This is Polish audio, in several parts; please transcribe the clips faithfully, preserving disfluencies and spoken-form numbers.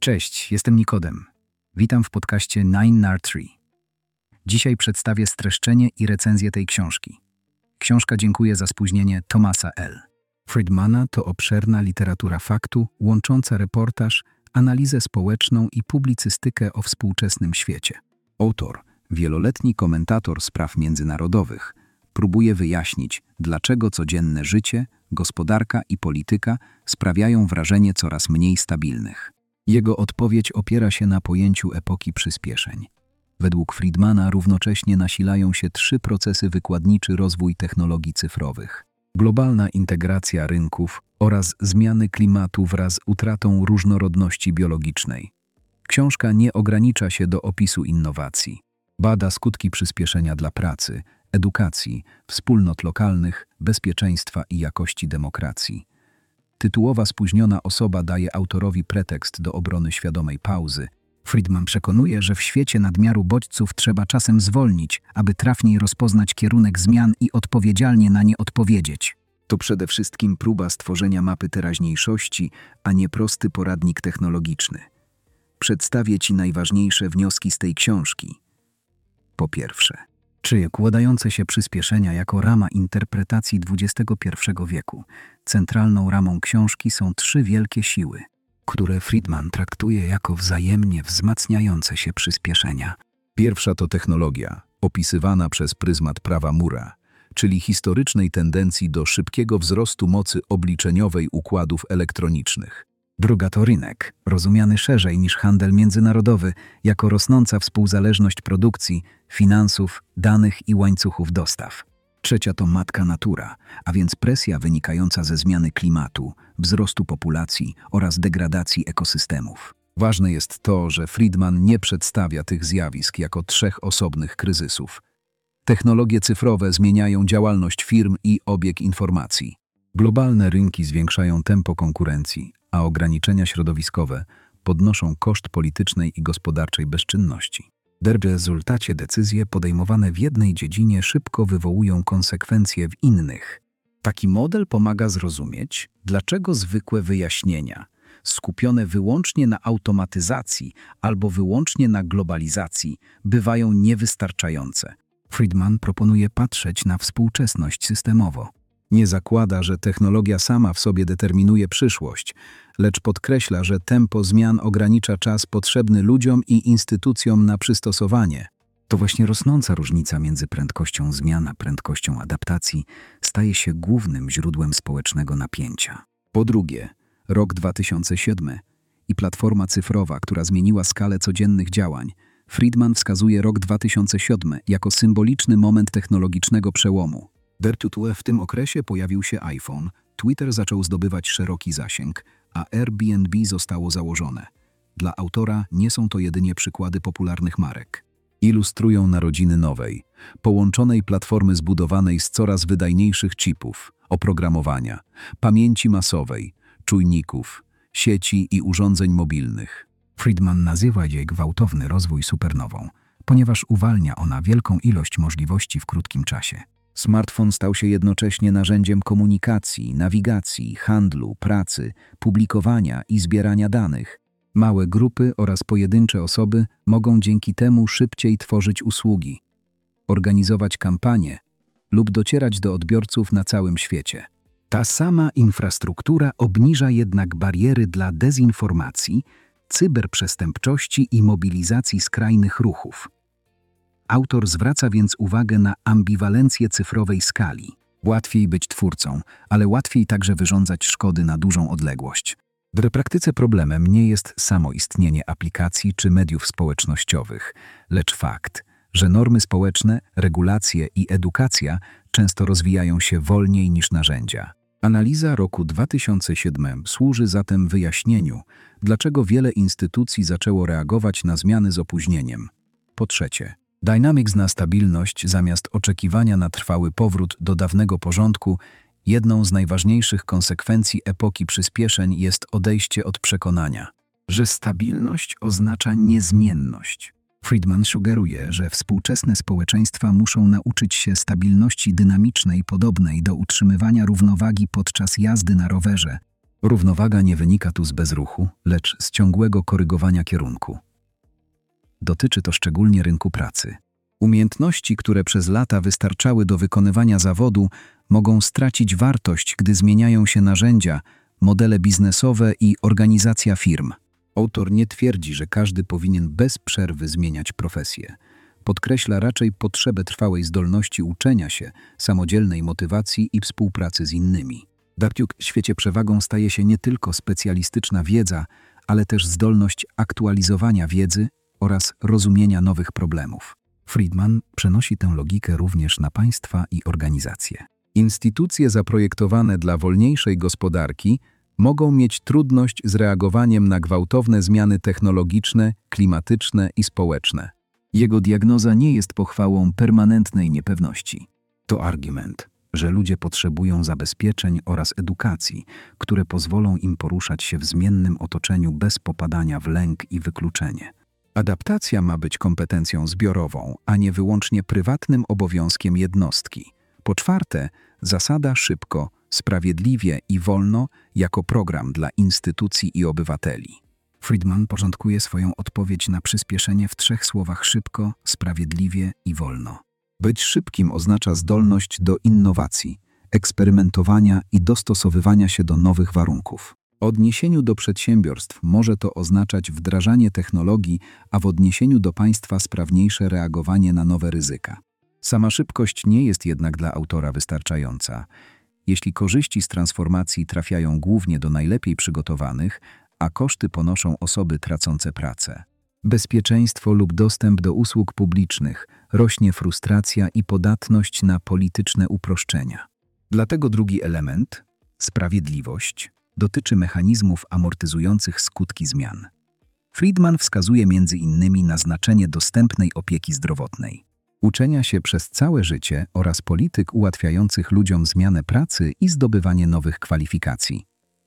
Cześć, jestem Nikodem. Witam w podcaście nine R three. Dzisiaj przedstawię streszczenie i recenzję tej książki. Książka dziękuję za spóźnienie Thomasa L. Friedmana to obszerna literatura faktu, łącząca reportaż, analizę społeczną i publicystykę o współczesnym świecie. Autor, wieloletni komentator spraw międzynarodowych, próbuje wyjaśnić, dlaczego codzienne życie, gospodarka i polityka sprawiają wrażenie coraz mniej stabilnych. Jego odpowiedź opiera się na pojęciu epoki przyspieszeń. Według Friedmana równocześnie nasilają się trzy procesy wykładniczy rozwój technologii cyfrowych. Globalna integracja rynków oraz zmiany klimatu wraz z utratą różnorodności biologicznej. Książka nie ogranicza się do opisu innowacji. Bada skutki przyspieszenia dla pracy, edukacji, wspólnot lokalnych, bezpieczeństwa i jakości demokracji. Tytułowa spóźniona osoba daje autorowi pretekst do obrony świadomej pauzy. Friedman przekonuje, że w świecie nadmiaru bodźców trzeba czasem zwolnić, aby trafniej rozpoznać kierunek zmian i odpowiedzialnie na nie odpowiedzieć. To przede wszystkim próba stworzenia mapy teraźniejszości, a nie prosty poradnik technologiczny. Przedstawię Ci najważniejsze wnioski z tej książki. Po pierwsze, czy kładające się przyspieszenia jako rama interpretacji dwudziestego pierwszego wieku. Centralną ramą książki są trzy wielkie siły, które Friedman traktuje jako wzajemnie wzmacniające się przyspieszenia. Pierwsza to technologia, opisywana przez pryzmat prawa Moore'a, czyli historycznej tendencji do szybkiego wzrostu mocy obliczeniowej układów elektronicznych. Druga to rynek, rozumiany szerzej niż handel międzynarodowy, jako rosnąca współzależność produkcji, finansów, danych i łańcuchów dostaw. Trzecia to matka natura, a więc presja wynikająca ze zmiany klimatu, wzrostu populacji oraz degradacji ekosystemów. Ważne jest to, że Friedman nie przedstawia tych zjawisk jako trzech osobnych kryzysów. Technologie cyfrowe zmieniają działalność firm i obieg informacji. Globalne rynki zwiększają tempo konkurencji, a ograniczenia środowiskowe podnoszą koszt politycznej i gospodarczej bezczynności. W rezultacie decyzje podejmowane w jednej dziedzinie szybko wywołują konsekwencje w innych. Taki model pomaga zrozumieć, dlaczego zwykłe wyjaśnienia, skupione wyłącznie na automatyzacji albo wyłącznie na globalizacji, bywają niewystarczające. Friedman proponuje patrzeć na współczesność systemowo. Nie zakłada, że technologia sama w sobie determinuje przyszłość, lecz podkreśla, że tempo zmian ogranicza czas potrzebny ludziom i instytucjom na przystosowanie. To właśnie rosnąca różnica między prędkością zmian a prędkością adaptacji staje się głównym źródłem społecznego napięcia. Po drugie, rok dwa tysiące siódmy i platforma cyfrowa, która zmieniła skalę codziennych działań. Friedman wskazuje rok dwa tysiące siódmy jako symboliczny moment technologicznego przełomu. W tym okresie pojawił się iPhone, Twitter zaczął zdobywać szeroki zasięg, a Airbnb zostało założone. Dla autora nie są to jedynie przykłady popularnych marek. Ilustrują narodziny nowej, połączonej platformy zbudowanej z coraz wydajniejszych chipów, oprogramowania, pamięci masowej, czujników, sieci i urządzeń mobilnych. Friedman nazywa jej gwałtowny rozwój supernową, ponieważ uwalnia ona wielką ilość możliwości w krótkim czasie. Smartfon stał się jednocześnie narzędziem komunikacji, nawigacji, handlu, pracy, publikowania i zbierania danych. Małe grupy oraz pojedyncze osoby mogą dzięki temu szybciej tworzyć usługi, organizować kampanie lub docierać do odbiorców na całym świecie. Ta sama infrastruktura obniża jednak bariery dla dezinformacji, cyberprzestępczości i mobilizacji skrajnych ruchów. Autor zwraca więc uwagę na ambiwalencję cyfrowej skali. Łatwiej być twórcą, ale łatwiej także wyrządzać szkody na dużą odległość. W praktyce problemem nie jest samo istnienie aplikacji czy mediów społecznościowych, lecz fakt, że normy społeczne, regulacje i edukacja często rozwijają się wolniej niż narzędzia. Analiza roku dwa tysiące siódmego służy zatem wyjaśnieniu, dlaczego wiele instytucji zaczęło reagować na zmiany z opóźnieniem. Po trzecie, Dynamics zna stabilność zamiast oczekiwania na trwały powrót do dawnego porządku. Jedną z najważniejszych konsekwencji epoki przyspieszeń jest odejście od przekonania, że stabilność oznacza niezmienność. Friedman sugeruje, że współczesne społeczeństwa muszą nauczyć się stabilności dynamicznej podobnej do utrzymywania równowagi podczas jazdy na rowerze. Równowaga nie wynika tu z bezruchu, lecz z ciągłego korygowania kierunku. Dotyczy to szczególnie rynku pracy. Umiejętności, które przez lata wystarczały do wykonywania zawodu, mogą stracić wartość, gdy zmieniają się narzędzia, modele biznesowe i organizacja firm. Autor nie twierdzi, że każdy powinien bez przerwy zmieniać profesję. Podkreśla raczej potrzebę trwałej zdolności uczenia się, samodzielnej motywacji i współpracy z innymi. W świecie przewagą staje się nie tylko specjalistyczna wiedza, ale też zdolność aktualizowania wiedzy oraz rozumienia nowych problemów. Friedman przenosi tę logikę również na państwa i organizacje. Instytucje zaprojektowane dla wolniejszej gospodarki mogą mieć trudność z reagowaniem na gwałtowne zmiany technologiczne, klimatyczne i społeczne. Jego diagnoza nie jest pochwałą permanentnej niepewności. To argument, że ludzie potrzebują zabezpieczeń oraz edukacji, które pozwolą im poruszać się w zmiennym otoczeniu bez popadania w lęk i wykluczenie. Adaptacja ma być kompetencją zbiorową, a nie wyłącznie prywatnym obowiązkiem jednostki. Po czwarte, zasada szybko, sprawiedliwie i wolno jako program dla instytucji i obywateli. Friedman porządkuje swoją odpowiedź na przyspieszenie w trzech słowach: szybko, sprawiedliwie i wolno. Być szybkim oznacza zdolność do innowacji, eksperymentowania i dostosowywania się do nowych warunków. W odniesieniu do przedsiębiorstw może to oznaczać wdrażanie technologii, a w odniesieniu do państwa sprawniejsze reagowanie na nowe ryzyka. Sama szybkość nie jest jednak dla autora wystarczająca. Jeśli korzyści z transformacji trafiają głównie do najlepiej przygotowanych, a koszty ponoszą osoby tracące pracę. Bezpieczeństwo lub dostęp do usług publicznych, rośnie frustracja i podatność na polityczne uproszczenia. Dlatego drugi element, sprawiedliwość, dotyczy mechanizmów amortyzujących skutki zmian. Friedman wskazuje między innymi na znaczenie dostępnej opieki zdrowotnej, uczenia się przez całe życie oraz polityk ułatwiających ludziom zmianę pracy i zdobywanie nowych kwalifikacji.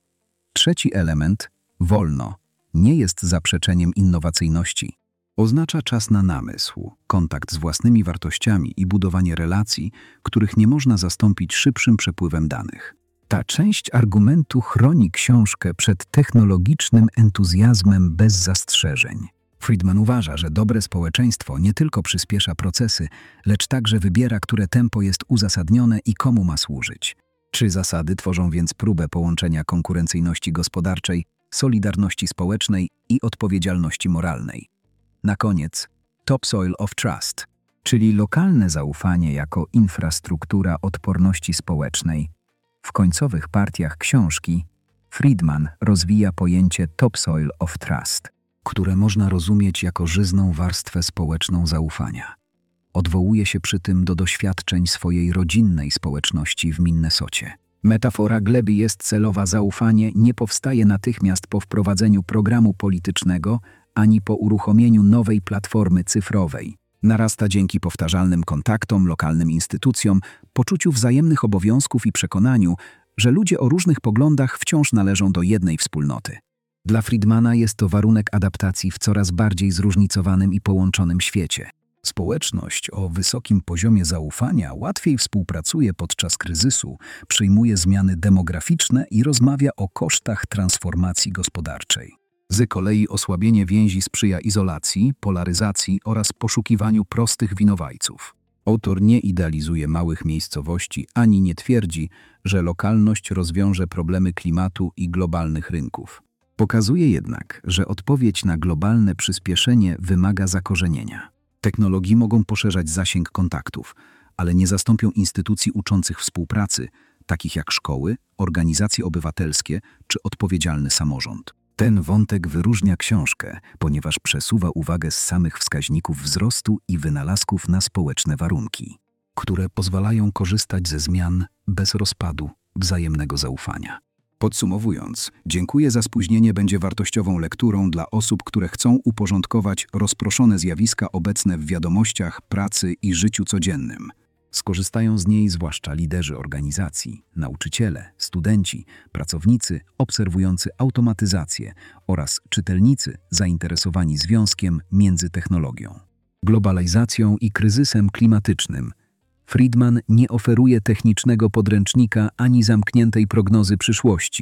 Trzeci element, wolno, nie jest zaprzeczeniem innowacyjności. Oznacza czas na namysł, kontakt z własnymi wartościami i budowanie relacji, których nie można zastąpić szybszym przepływem danych. Ta część argumentu chroni książkę przed technologicznym entuzjazmem bez zastrzeżeń. Friedman uważa, że dobre społeczeństwo nie tylko przyspiesza procesy, lecz także wybiera, które tempo jest uzasadnione i komu ma służyć. Trzy zasady tworzą więc próbę połączenia konkurencyjności gospodarczej, solidarności społecznej i odpowiedzialności moralnej. Na koniec, Topsoil of Trust, czyli lokalne zaufanie jako infrastruktura odporności społecznej. W końcowych partiach książki Friedman rozwija pojęcie Topsoil of Trust, które można rozumieć jako żyzną warstwę społeczną zaufania. Odwołuje się przy tym do doświadczeń swojej rodzinnej społeczności w Minnesocie. Metafora gleby jest celowa: zaufanie nie powstaje natychmiast po wprowadzeniu programu politycznego ani po uruchomieniu nowej platformy cyfrowej. Narasta dzięki powtarzalnym kontaktom, lokalnym instytucjom, poczuciu wzajemnych obowiązków i przekonaniu, że ludzie o różnych poglądach wciąż należą do jednej wspólnoty. Dla Friedmana jest to warunek adaptacji w coraz bardziej zróżnicowanym i połączonym świecie. Społeczność o wysokim poziomie zaufania łatwiej współpracuje podczas kryzysu, przyjmuje zmiany demograficzne i rozmawia o kosztach transformacji gospodarczej. Z kolei osłabienie więzi sprzyja izolacji, polaryzacji oraz poszukiwaniu prostych winowajców. Autor nie idealizuje małych miejscowości ani nie twierdzi, że lokalność rozwiąże problemy klimatu i globalnych rynków. Pokazuje jednak, że odpowiedź na globalne przyspieszenie wymaga zakorzenienia. Technologie mogą poszerzać zasięg kontaktów, ale nie zastąpią instytucji uczących współpracy, takich jak szkoły, organizacje obywatelskie czy odpowiedzialny samorząd. Ten wątek wyróżnia książkę, ponieważ przesuwa uwagę z samych wskaźników wzrostu i wynalazków na społeczne warunki, które pozwalają korzystać ze zmian bez rozpadu wzajemnego zaufania. Podsumowując, dziękuję za spóźnienie będzie wartościową lekturą dla osób, które chcą uporządkować rozproszone zjawiska obecne w wiadomościach, pracy i życiu codziennym. Skorzystają z niej zwłaszcza liderzy organizacji, nauczyciele, studenci, pracownicy obserwujący automatyzację oraz czytelnicy zainteresowani związkiem między technologią, globalizacją i kryzysem klimatycznym. Friedman nie oferuje technicznego podręcznika ani zamkniętej prognozy przyszłości.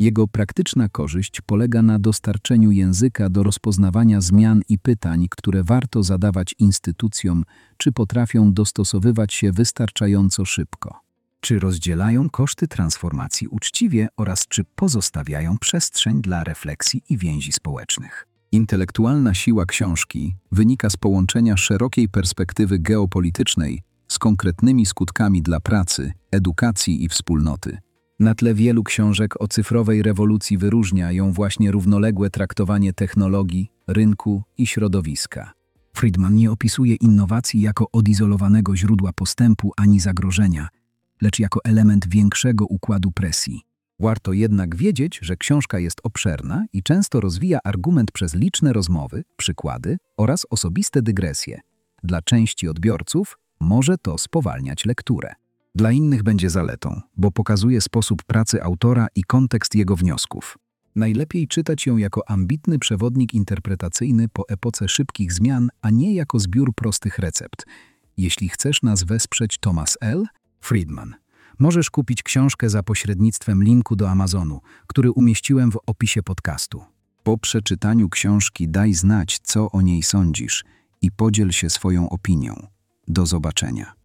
Jego praktyczna korzyść polega na dostarczeniu języka do rozpoznawania zmian i pytań, które warto zadawać instytucjom, czy potrafią dostosowywać się wystarczająco szybko. Czy rozdzielają koszty transformacji uczciwie oraz czy pozostawiają przestrzeń dla refleksji i więzi społecznych. Intelektualna siła książki wynika z połączenia szerokiej perspektywy geopolitycznej z konkretnymi skutkami dla pracy, edukacji i wspólnoty. Na tle wielu książek o cyfrowej rewolucji wyróżnia ją właśnie równoległe traktowanie technologii, rynku i środowiska. Friedman nie opisuje innowacji jako odizolowanego źródła postępu ani zagrożenia, lecz jako element większego układu presji. Warto jednak wiedzieć, że książka jest obszerna i często rozwija argument przez liczne rozmowy, przykłady oraz osobiste dygresje. Dla części odbiorców może to spowalniać lekturę. Dla innych będzie zaletą, bo pokazuje sposób pracy autora i kontekst jego wniosków. Najlepiej czytać ją jako ambitny przewodnik interpretacyjny po epoce szybkich zmian, a nie jako zbiór prostych recept. Jeśli chcesz nas wesprzeć, Thomas L. Friedman, możesz kupić książkę za pośrednictwem linku do Amazonu, który umieściłem w opisie podcastu. Po przeczytaniu książki daj znać, co o niej sądzisz i podziel się swoją opinią. Do zobaczenia.